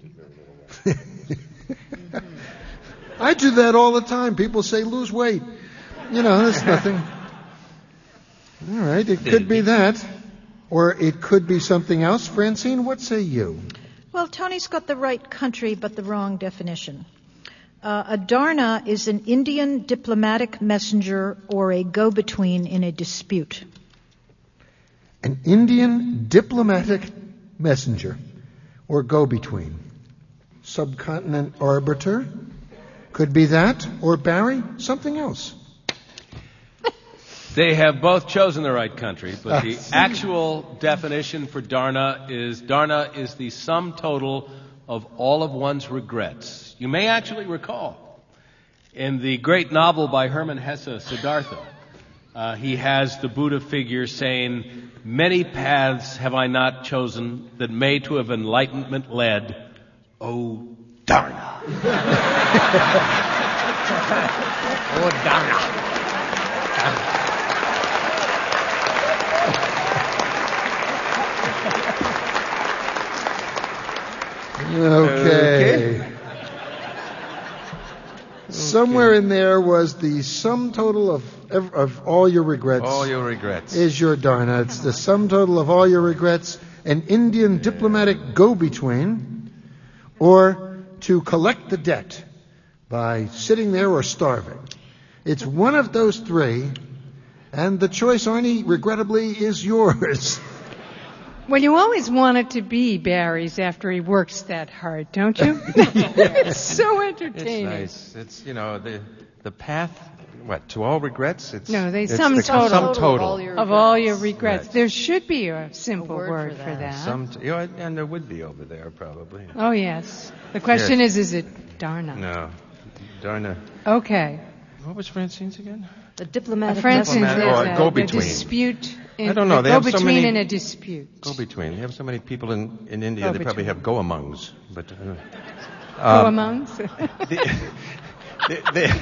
I do that all the time. People say, lose weight. You know, that's nothing. All right, it could be that. Or it could be something else. Francine, what say you? Well, Tony's got the right country, but the wrong definition. Uh, a Darna is an Indian diplomatic messenger or a go-between in a dispute. An Indian diplomatic messenger or go-between. Subcontinent arbiter. Could be that, or Barry, something else. They have both chosen the right country, but the actual definition for Darna is, Darna is the sum total of all of one's regrets. You may actually recall, in the great novel by Hermann Hesse, Siddhartha, uh, he has the Buddha figure saying, many paths have I not chosen that may to have enlightenment led, oh, Darna. Oh, Darna. Okay. okay. Somewhere in there was the sum total of of all your regrets. All your regrets. Is your Darna. It's the sum total of all your regrets. An Indian diplomatic go-between, or to collect the debt by sitting there or starving. It's one of those three, and the choice, Arnie, regrettably, is yours. Well, you always want it to be Barry's after he works that hard, don't you? It's so entertaining. It's nice. It's, you know, the the path, what, to all regrets? It's No, they it's sum the total, sum total. Of, all your of all your regrets. Right. There should be a simple A word word, for for that. that. Some, t- you know, and there would be over there, probably. Oh, yes. The question Yes. is, is it Darna? No. Darna. Okay. What was Francine's again? The diplomatic Francine's is Diplomatic- a, oh, a go-between. dispute. In, I don't know. a They have so go-between many- in a dispute. Go-between. You have so many people in, in India, they probably Go-between. have go-amongs. But, uh, Go um, amongs? the, the, the,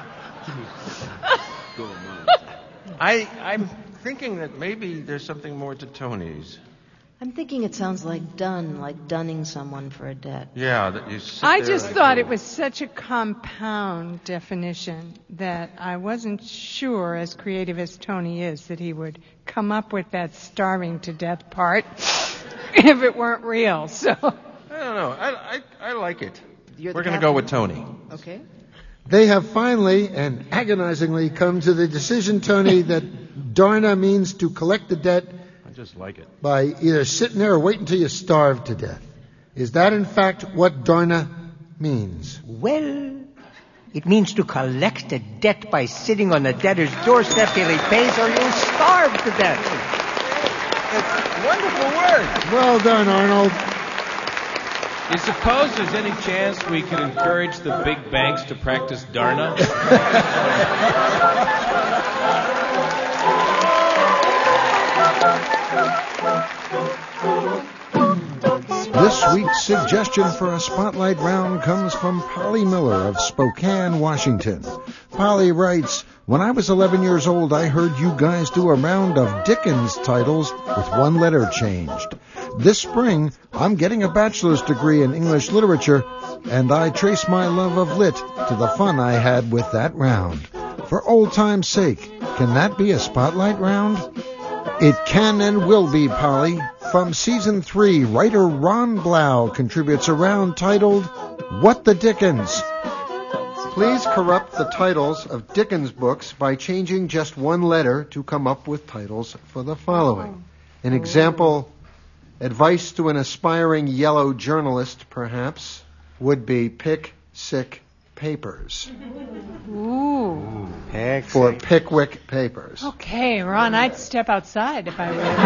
I, I'm thinking that maybe there's something more to Tony's. I'm thinking it sounds like done, like dunning someone for a debt. Yeah, that you sit I there just like thought a- it was such a compound definition that I wasn't sure, as creative as Tony is, that he would come up with that starving to death part if it weren't real. So I don't know. I, I, I like it. You're the We're going to captain. go with Tony. Okay. They have finally and agonizingly come to the decision, Tony, that Darna means to collect the debt I just like it. by either sitting there or waiting until you starve to death. Is that, in fact, what Darna means? Well, it means to collect a debt by sitting on the debtor's doorstep till he pays or you'll starve to death. It's a wonderful word. Well done, Arnold. You suppose there's any chance we could encourage the big banks to practice Darna? This week's suggestion for a spotlight round comes from Polly Miller of Spokane, Washington. Polly writes, "When I was eleven years old, I heard you guys do a round of Dickens titles with one letter changed. This spring, I'm getting a bachelor's degree in English literature, and I trace my love of lit to the fun I had with that round. For old time's sake, can that be a spotlight round?" It can and will be, Polly. From Season three, writer Ron Blau contributes a round titled, What the Dickens? Please corrupt the titles of Dickens books by changing just one letter to come up with titles for the following. An example, advice to an aspiring yellow journalist, perhaps, would be Pick, Sick, Papers. Ooh. Pick, For Pickwick Papers. Okay, Ron, I'd step outside if I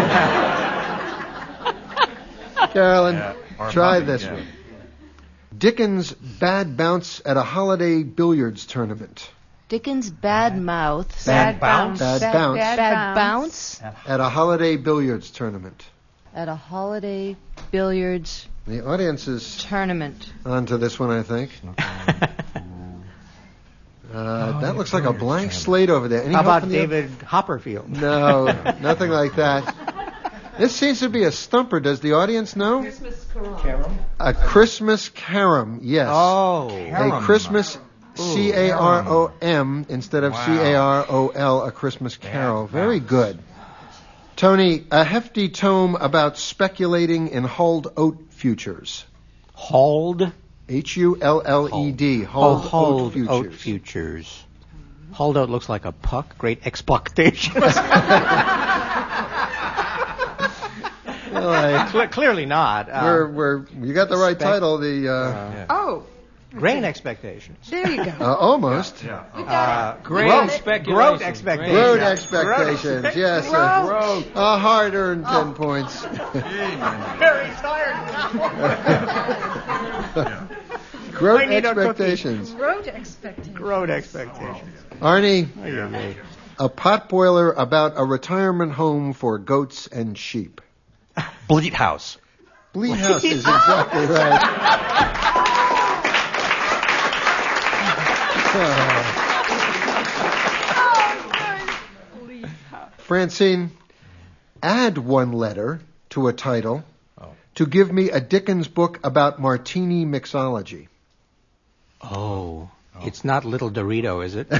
were. Carolyn, Yeah, or try Bobby, this yeah. one. Dickens' bad bounce at a holiday billiards tournament. Dickens' bad mouth. Bad bounce? Bad bounce. Bad bounce At a holiday billiards tournament. at a holiday billiards The audience is tournament. onto this one, I think. Uh, that looks like a blank slate over there. Any How help about from the- David Hopperfield? No, nothing like that. This seems to be a stumper. Does the audience know? Carom? A Christmas carom, yes. Oh. A Christmas C A R O M instead of C A R O L, a Christmas carol. Very good. Tony, a hefty tome about speculating in hulled oat futures. Hulled? H U L L E D. Oh, Hulled, hulled oat futures. oat futures. Hulled out looks like a puck. Great exploitation. Well, I- Cle- clearly not. Uh, we're, we're, you got the right spec- title. The uh, Oh, Grain expectations. there you go. uh, almost. Uh, Grain growth, speculation. growth expectations. Road expectations, yes. uh, Road. A hard-earned ten points. Very tired. Growth I need a cookie. expectations. Road expectations. Growth expectations. Arnie, Oh, you're me. a potboiler about a retirement home for goats and sheep. Bleat House. Bleat House is exactly right. Francine, add one letter to a title to give me a Dickens book about martini mixology. Oh. It's not Little Dorito, is it?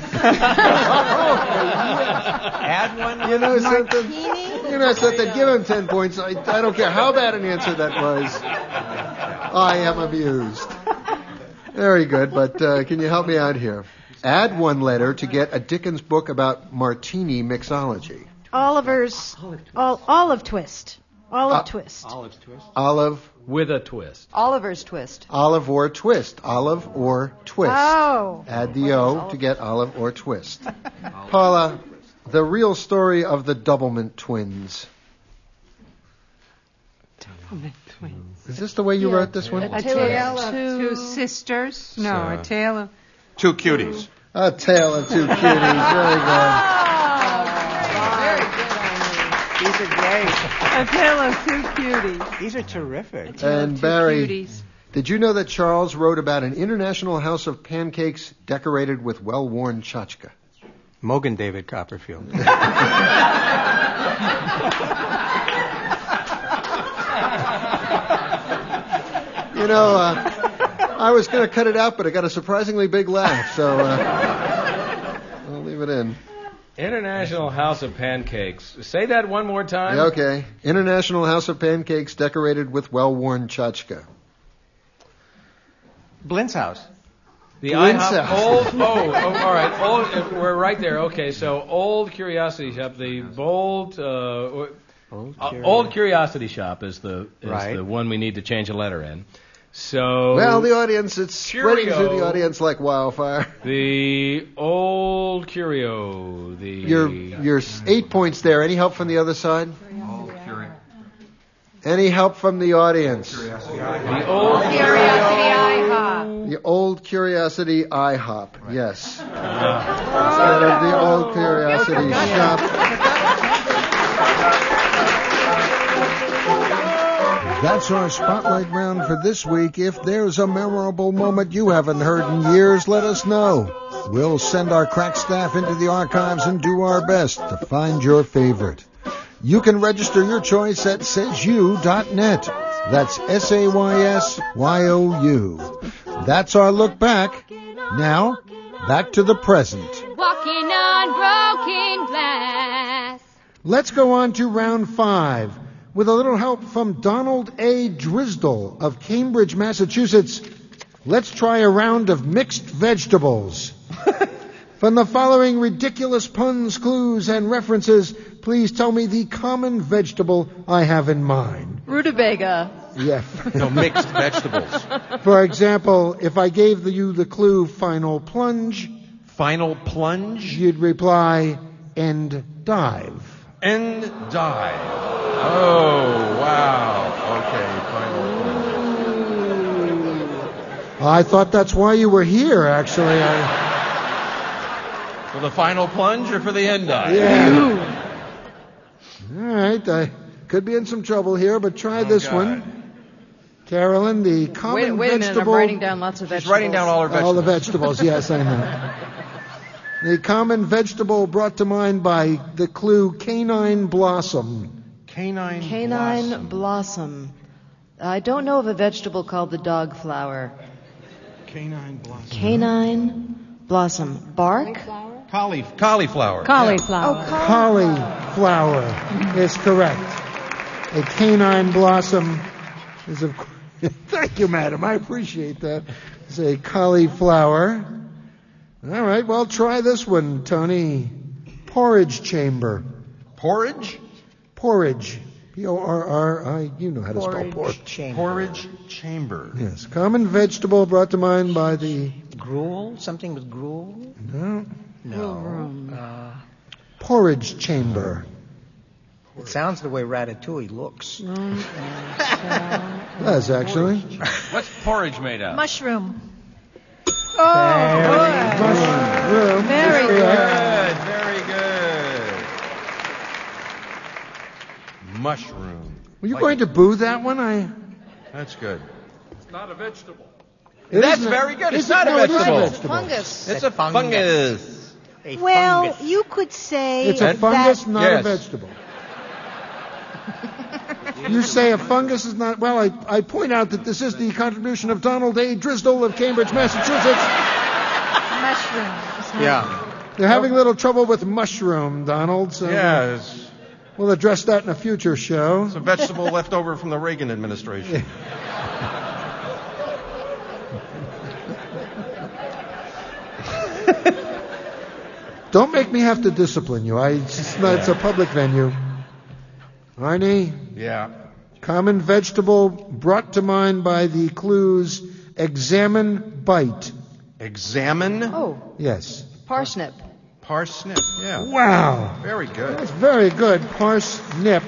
Add one. You know something? You know something? Give him ten points. I, I don't care how bad an answer that was. I am amused. Very good, but uh, can you help me out here? Add one letter to get a Dickens book about martini mixology. Oliver's Ol- Olive Twist. Olive Uh, twist. Olive twist. Olive. With a twist. Oliver's twist. Olive or twist. Olive or twist. Oh. Add the O to get olive or twist. Paula, the real story of the Doublemint twins. Doublemint twins. Is this the way you Yeah. wrote this one? A tale of two sisters? No, Uh, a tale of... Two cuties. A tale of two cuties. Very good. These are great. A tale of two cuties. These are terrific. And two Barry, cuties. did you know that Charles wrote about an international house of pancakes decorated with well-worn tchotchke? Mogan David Copperfield. You know, uh, I was going to cut it out, but I got a surprisingly big laugh, so uh, I'll leave it in. International House of Pancakes. Say that one more time. Yeah, okay. International House of Pancakes decorated with well-worn tchotchke. Blint's house. The Glenn's IHOP house. old. Oh, oh, all right. Old. We're right there. Okay, so old Curiosity Shop. The bold. Uh, Old, uh, Curio- old Curiosity Shop is the is Right. the one we need to change a letter in. So. Well, the audience, it's spreading Curio. through the audience like wildfire. The old Curio. The. You're, you're eight points there. Any help from the other side? Any help from the audience? The old Curiosity IHOP. The old Curiosity IHOP, yes. Instead of the old Curiosity Shop. That's our spotlight round for this week. If there's a memorable moment you haven't heard in years, let us know. We'll send our crack staff into the archives and do our best to find your favorite. You can register your choice at says you dot net. That's S A Y S Y O U. That's our look back. Now, back to the present. Walking on broken glass. Let's go on to round five. With a little help from Donald A. Drisdall of Cambridge, Massachusetts, let's try a round of mixed vegetables. From the following ridiculous puns, clues, and references, please tell me the common vegetable I have in mind. Rutabaga. Yeah. No, mixed vegetables. For example, if I gave the, you the clue final plunge, Final plunge you'd reply end dive. and dive. Oh, wow. Okay, final plunge. I thought that's why you were here, actually. I, For the final plunge or for the end dive? yeah. All right, I could be in some trouble here, but try Oh, this God. one. Carolyn, the common Wait, wait a minute, I'm vegetable... writing down lots of vegetables. She's writing down all her vegetables. All the vegetables, yes, I know. The common vegetable brought to mind by the clue canine blossom. Canine, Canine blossom. blossom. I don't know of a vegetable called the dog flower. Canine blossom. Canine blossom. Bark? Cauli- cauliflower. Cauliflower. Oh, Cauliflower is correct. A canine blossom is of course... Thank you, madam. I appreciate that. It's a cauliflower. All right, well, try this one, Tony. Porridge chamber. Porridge? Porridge. P O R R I. You know how to spell Porridge porridge. chamber. Porridge chamber. Yes, common vegetable brought to mind by the... Gruel? Something with gruel? No. No. Uh, Porridge chamber. it sounds the way Ratatouille looks. That's actually. What's porridge made of? Mushroom. Mushroom. Very Good, very good. Mushroom. Were you Like- going to boo that one? I. That's good. It's not a vegetable. It That's isn't very good. is It's it? not a No, it is vegetable. Fungus. It's a fungus. A Well, fungus. you could say It's a that fungus, not Yes. a vegetable. You say a fungus is not. Well, I, I point out that this is the contribution of Donald A. Drisdall of Cambridge, Massachusetts. mushroom. Yeah. They're having a little trouble with mushroom, Donald. So Yeah, it's, we'll address that in a future show. it's a vegetable left over from the Reagan administration. Don't make me have to discipline you. I, it's, not, it's a public venue. Arnie? Yeah. Common vegetable brought to mind by the clues examine, bite. Examine? Oh. Yes. Parsnip. Parsnip, yeah. Wow. Very good. That's very good. Parsnip.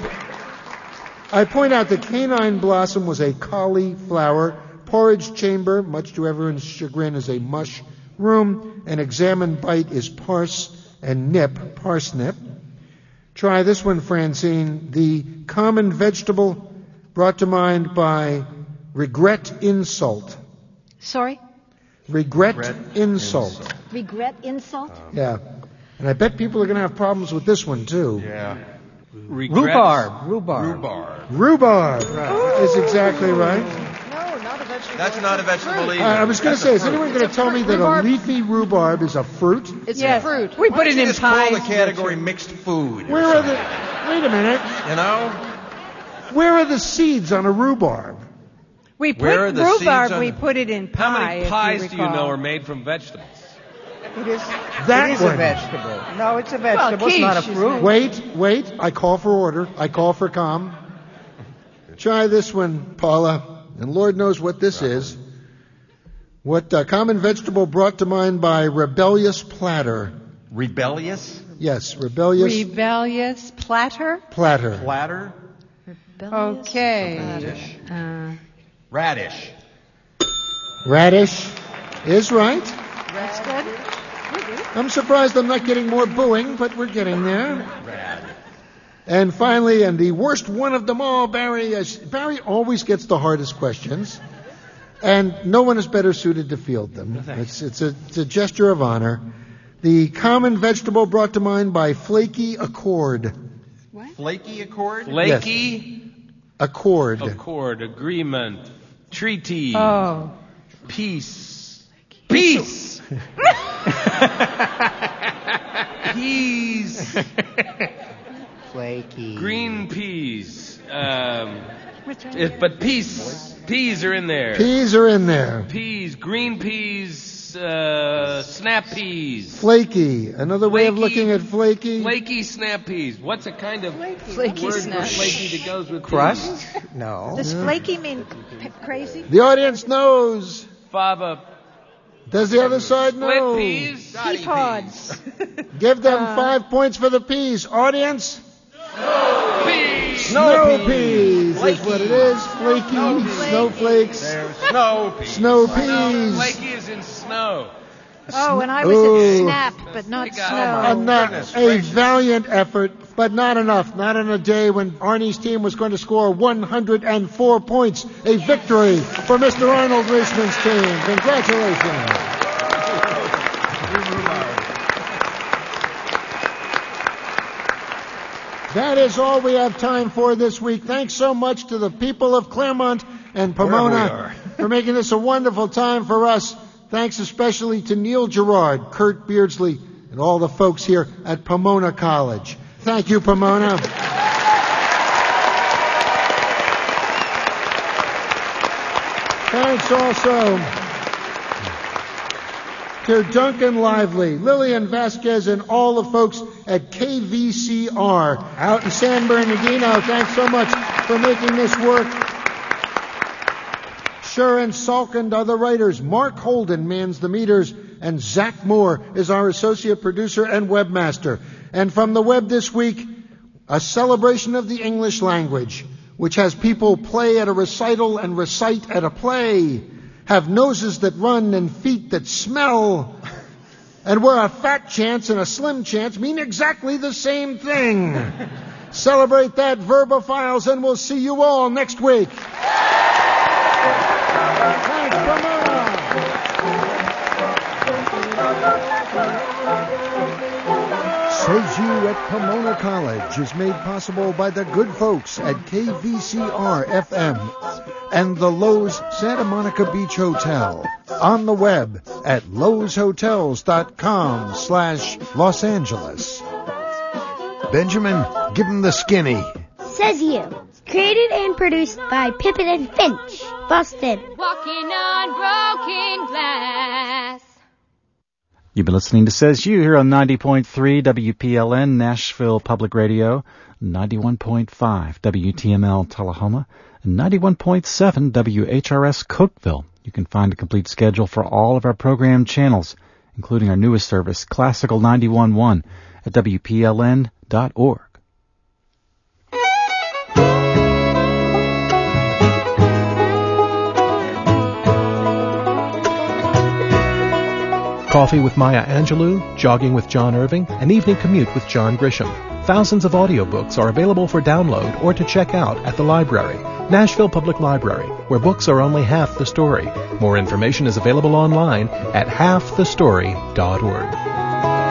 I point out that canine blossom was a cauliflower. Porridge chamber, much to everyone's chagrin, is a mushroom. And examine, bite is parse and nip, parsnip. Try this one, Francine. The common vegetable brought to mind by regret, insult. Sorry? Regret, Regret, insult. insult. Regret insult? Yeah. And I bet people are going to have problems with this one, too. Yeah. Rhubarb. Rhubarb. Rhubarb. Rhubarb is exactly right. No, not a vegetable. That's not a vegetable either. I was going to say, is anyone going to tell me that Rhubarb. a leafy rhubarb is a fruit? It's Yes. a fruit. We Why put don't it you in just call pies. the category mixed food. or Where are the... something? Wait a minute. You know? Where are the seeds on a rhubarb? We put Where are the rhubarb, seeds on- we put it in pie. How many if pies you do you recall. know are made from vegetables? It is, That it is one. a vegetable. No, it's a vegetable. Well, it's not a quiche is fruit. made- Wait, wait. I call for order. I call for calm. Try this one, Paula. And Lord knows what this is. What uh, common vegetable brought to mind by rebellious platter? Rebellious? Yes, rebellious Rebellious platter? platter. Platter? Okay. Radish. Uh, Radish. Radish is right. That's good. I'm surprised I'm not getting more booing, but we're getting there. Rad. And finally, and the worst one of them all, Barry. Uh, Barry always gets the hardest questions, and no one is better suited to field them. It's, it's, a, it's a gesture of honor. The common vegetable brought to mind by flaky accord. Flaky accord? Flaky? Accord. Accord, agreement, treaty, oh. peace. Peace! Peas. Flaky. Green peas. Um, it, but peas, peas are in there. Peas are in there. Peas, green peas, uh, snap peas. Flaky. Another way of Flaky. looking at flaky. Flaky snap peas. What's a kind of Flaky word snap. for flaky that goes with Crust? peas? No. Does flaky mean p- crazy? The audience knows. Fava. Does the other side Split know? peas? Pea pods. Give them five points for the peas. Audience? Peas. Snow peas is what it is. Flaky, snowflakes, Snow peas. snow No, peas. flaky is in snow. Oh, and I was Ooh. at snap, but not We got- snow. And not goodness a gracious. valiant effort, but not enough. Not on a day when Arnie's team was going to score one hundred four points. A victory for Mister Arnold Richmond's team. Congratulations. That is all we have time for this week. Thanks so much to the people of Claremont and Pomona for making this a wonderful time for us. Thanks especially to Neil Gerard, Kurt Beardsley, and all the folks here at Pomona College. Thank you, Pomona. Thanks also to Duncan Lively, Lillian Vasquez, and all the folks at K V C R out in San Bernardino. Thanks so much for making this work. Sharon Salkind are the writers. Mark Holden mans the meters. And Zach Moore is our associate producer and webmaster. And from the web this week, a celebration of the English language, which has people play at a recital and recite at a play, have noses that run and feet that smell, and where a fat chance and a slim chance mean exactly the same thing. Celebrate that, verbophiles, and we'll see you all next week. Thanks, Pomona. Says You at Pomona College is made possible by the good folks at K V C R F M and the Lowe's Santa Monica Beach Hotel. On the web at lowes hotels dot com slash Los Angeles. Benjamin, give him the skinny. Says You. Created and produced by Pippin and Finch. Boston. Walking on broken glass. You've been listening to Says You here on ninety point three W P L N Nashville Public Radio, ninety-one point five W T M L Tullahoma, and ninety-one point seven W H R S Cookeville. You can find a complete schedule for all of our program channels, including our newest service, Classical ninety-one point one, at W P L N dot org. Coffee with Maya Angelou, Jogging with John Irving, An Evening Commute with John Grisham. Thousands of audiobooks are available for download or to check out at the library, Nashville Public Library, where books are only half the story. More information is available online at half the story dot org.